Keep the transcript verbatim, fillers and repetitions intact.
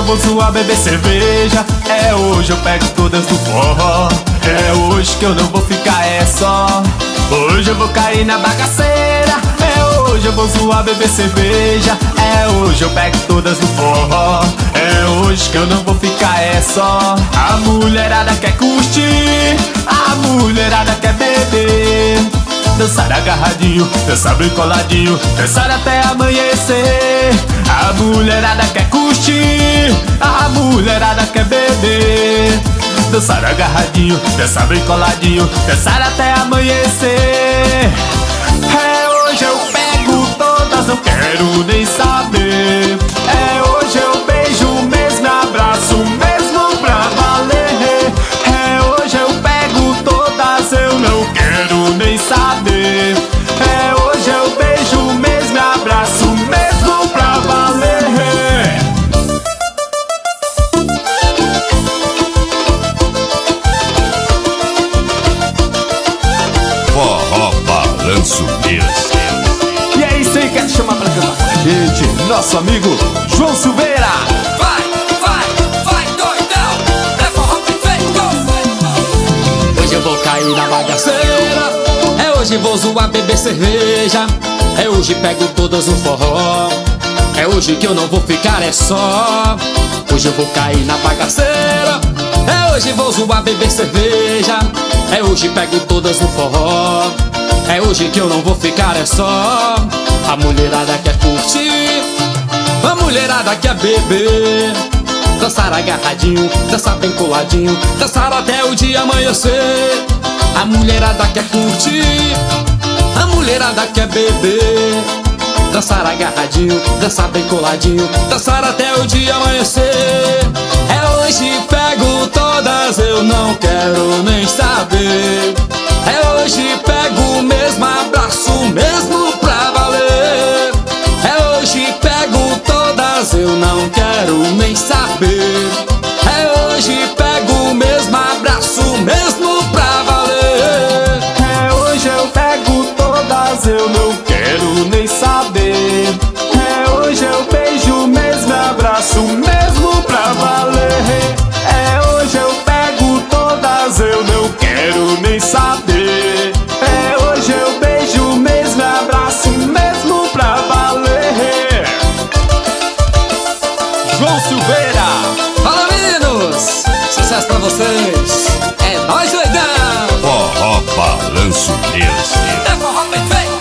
vou zoar, beber cerveja. É hoje eu pego todas do forró. É hoje que eu não vou ficar, é só. Hoje eu vou cair na bagaceira. É hoje eu vou zoar, beber cerveja. É hoje eu pego todas do forró. É hoje que eu não vou ficar, é só. A mulherada quer curtir, a mulherada quer beber, dançar agarradinho, dançar bem coladinho, dançar até amanhecer. A mulherada quer curtir, a mulherada quer beber, dançar agarradinho, dançar bem coladinho, dançar até amanhecer. É hoje eu pego todas, não quero nem saber. É hoje eu beijo mesmo, abraço mesmo pra valer. É hoje eu pego todas, eu não quero nem saber. É hoje eu beijo mesmo, abraço mesmo pra valer. Forró Balanço Music. E aí, você quer chamar pra cantar com a gente? Nosso amigo João Silveira. Vai, vai, vai doidão, é forró perfeito. Hoje eu vou cair na bagaceira. É hoje vou zoar, beber cerveja. É hoje pego todas no forró. É hoje que eu não vou ficar, é só. Hoje eu vou cair na bagaceira. É hoje vou zoar, beber cerveja. É hoje pego todas no forró. É hoje que eu não vou ficar, é só. A mulherada quer curtir, a mulherada quer beber, dançar agarradinho, dançar bem coladinho, dançar até o dia amanhecer. A mulherada quer curtir, a mulherada quer beber, dançar agarradinho, dançar bem coladinho, dançar até o dia amanhecer. É hoje pego todas, eu não quero nem saber. É hoje pego mesmo, abraço mesmo pra valer. É hoje pego todas, eu não quero nem saber. É hoje pego mesmo, abraço mesmo pra valer. É hoje eu pego todas, eu não quero nem saber. É hoje eu beijo mesmo, abraço mesmo pra valer. É hoje eu pego todas, eu não quero nem saber. É hoje eu beijo mesmo, abraço mesmo pra valer. João Silveira. Fala, meninos! Sucesso pra vocês! É nóis, doidão! Forró Balanço Music. É forró perfeito.